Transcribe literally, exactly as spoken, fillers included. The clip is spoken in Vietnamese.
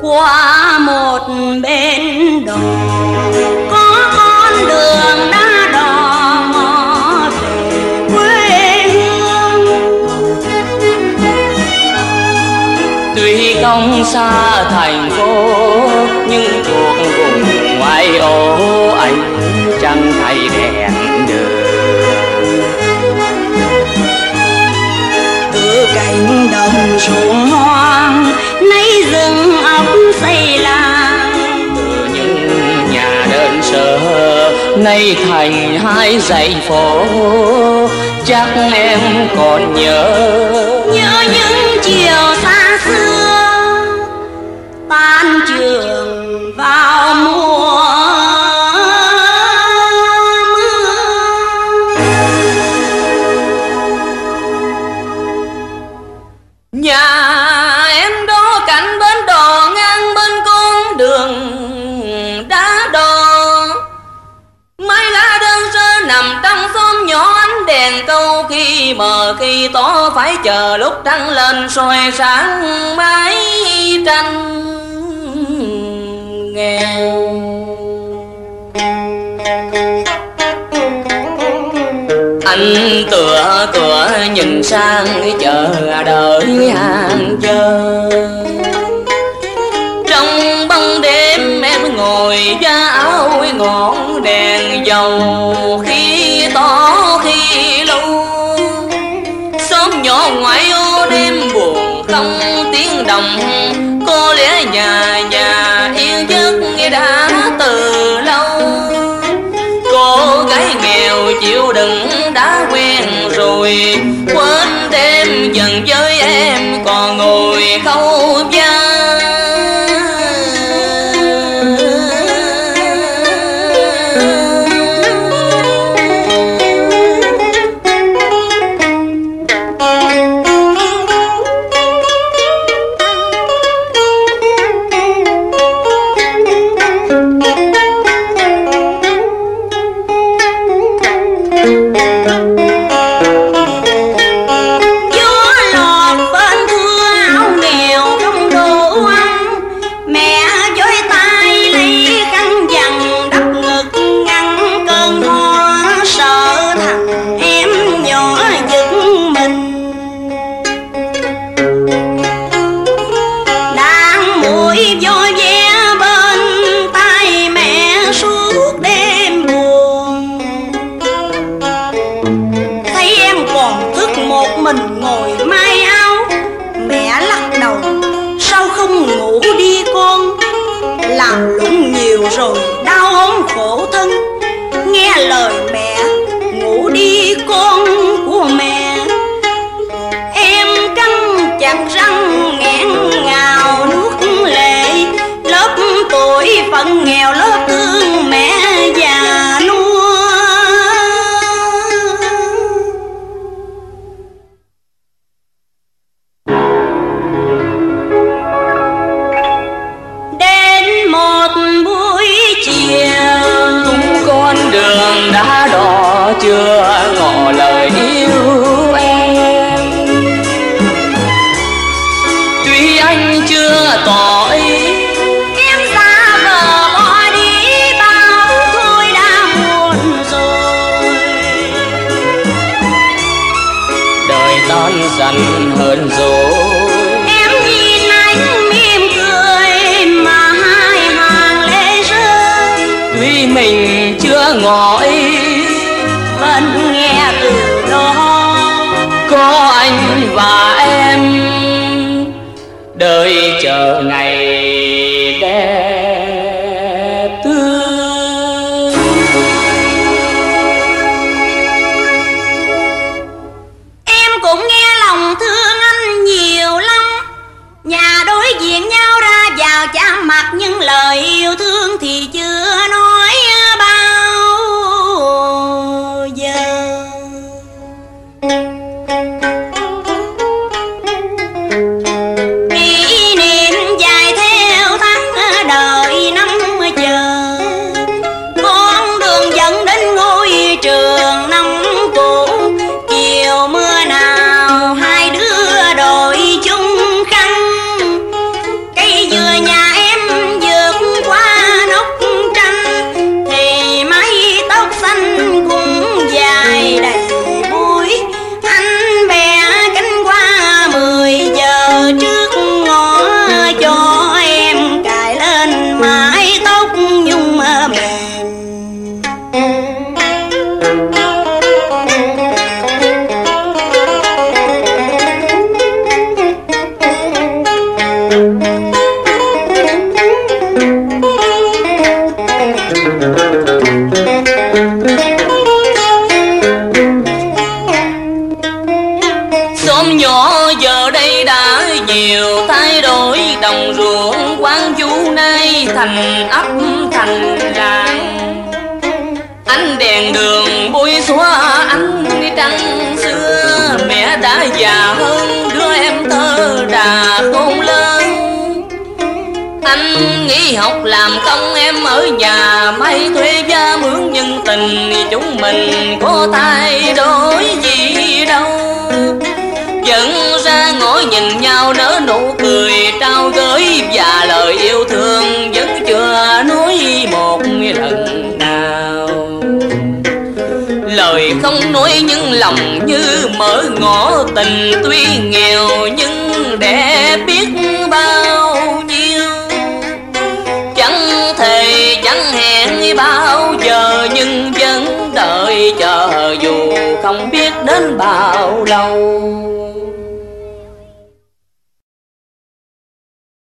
qua một bên đồi có con đường đã đò mò về quê hương. Tuy không xa thành phố nhưng thuộc vùng ngoại ô, anh chẳng thấy đèn đường. Từ cánh đồng ruộng hoang nay rừng ốc xây làng, từ những nhà đơn sơ nay thành hai dãy phố. Chắc em còn nhớ nhớ những chiều xa xưa tan trường vào mùa mưa. Nhà em đó cạnh bến đò ngang bên con đường đá đò, mấy lá đơn sơ nằm trong xóm nhỏ, ánh đèn câu khi mờ khi tỏ, phải chờ lúc trăng lên soi sáng mái tranh nghèo. Anh tựa tựa nhìn sang chờ đợi hàng chờ, trong bóng đêm em ngồi da áo ngọn đèn dầu, khi tỏ khi lâu xóm nhỏ ngoại ô đêm buồn không tiếng động. Có lẽ nhà nhà yên giấc đã từ lâu, cô gái nghèo chịu đựng đã quen rồi, quên đêm dần với em còn ngồi khâu vá. Rồi đau ốm khổ thân, nghe lời mẹ ngủ đi con của mẹ. Em cắn chặt răng nghẹn ngào nước lệ, lớp tuổi phận nghèo lớp thương mẹ già nua. Đến một buổi chiều cũng con đường đã đỏ chưa ngỏ lời yêu em, tuy anh chưa tỏ ý em xa vờ bỏ đi bao thôi đã muộn rồi. đời tan dần hơn rồi, em nhìn anh mỉm cười mà hai hàng lệ rơi. tuy mình chưa ngỏ ý vẫn nghe từ đó có anh và em đợi chờ ngày đẹp tươi. em cũng nghe lòng thương anh nhiều lắm, nhà đối diện nhau ra vào chạm mặt nhưng lời yêu thương thì chưa nói bao giờ. Kỷ niệm dài theo tháng đợi năm chờ, con đường dẫn đến ngôi trường năm cũ. Chiều mưa nào hai đứa đội chung khăn, cây dừa nhà em đồng ruộng quán du nay thành ấp thành làng. Ánh đèn đường bôi xóa ánh trăng xưa, mẹ đã già hơn đứa em thơ đà khôn lớn. Anh nghỉ học làm công em ở nhà may thuê gia mướn nhân tình, chúng mình có thay đổi gì đâu. Dẫn ra ngồi nhìn nhau nở nụ cười trao gửi, và lời yêu thương vẫn chưa nói một lần nào. Lời không nói nhưng lòng như mở ngõ, tình tuy nghèo nhưng đẹp biết bao nhiêu. Chẳng thề chẳng hẹn bao giờ, nhưng vẫn đợi chờ dù không biết đến bao lâu.